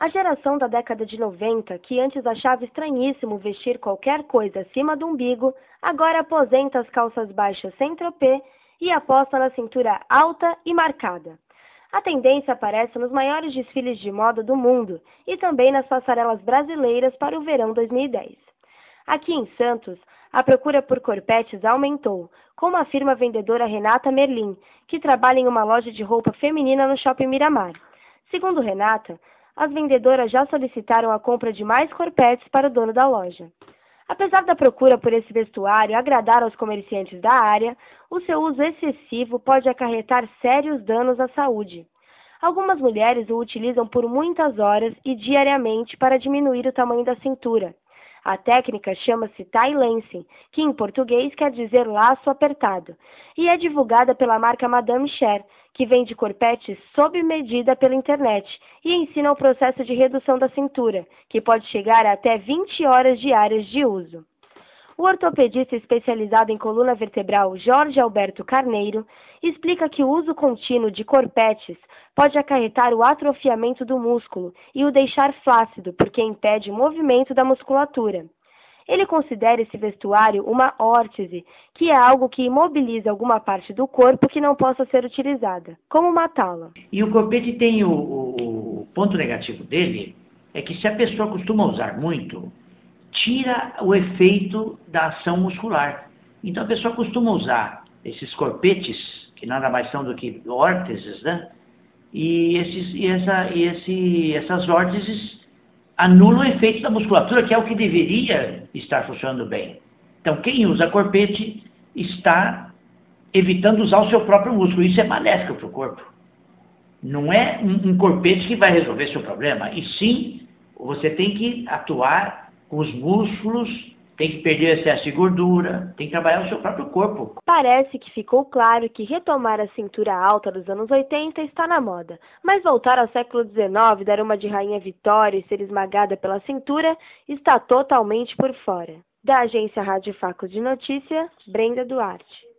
A geração da década de 90, que antes achava estranhíssimo vestir qualquer coisa acima do umbigo, agora aposenta as calças baixas sem tropê e aposta na cintura alta e marcada. A tendência aparece nos maiores desfiles de moda do mundo e também nas passarelas brasileiras para o verão 2010. Aqui em Santos, a procura por corpetes aumentou, como afirma a vendedora Renata Merlin, que trabalha em uma loja de roupa feminina no Shopping Miramar. Segundo Renata, as vendedoras já solicitaram a compra de mais corpetes para o dono da loja. Apesar da procura por esse vestuário agradar aos comerciantes da área, o seu uso excessivo pode acarretar sérios danos à saúde. Algumas mulheres o utilizam por muitas horas e diariamente para diminuir o tamanho da cintura. A técnica chama-se tie lancing, que em português quer dizer laço apertado, e é divulgada pela marca Madame Cher, que vende corpetes sob medida pela internet e ensina o processo de redução da cintura, que pode chegar a até 20 horas diárias de uso. O ortopedista especializado em coluna vertebral Jorge Alberto Carneiro explica que o uso contínuo de corpetes pode acarretar o atrofiamento do músculo e o deixar flácido, porque impede o movimento da musculatura. Ele considera esse vestuário uma órtese, que é algo que imobiliza alguma parte do corpo que não possa ser utilizada, como matá-la. E o corpete tem o ponto negativo dele, é que se a pessoa costuma usar muito, tira o efeito da ação muscular. Então a pessoa costuma usar esses corpetes, que nada mais são do que órteses, né? E essas órteses anulam o efeito da musculatura, que é o que deveria estar funcionando bem. Então quem usa corpete está evitando usar o seu próprio músculo. Isso é maléfico para o corpo. Não é um corpete que vai resolver seu problema. E sim, você tem que atuar com os músculos, tem que perder excesso de gordura, tem que trabalhar o seu próprio corpo. Parece que ficou claro que retomar a cintura alta dos anos 80 está na moda, mas voltar ao século XIX, dar uma de Rainha Vitória e ser esmagada pela cintura, está totalmente por fora. Da agência Rádio Faco de Notícia, Brenda Duarte.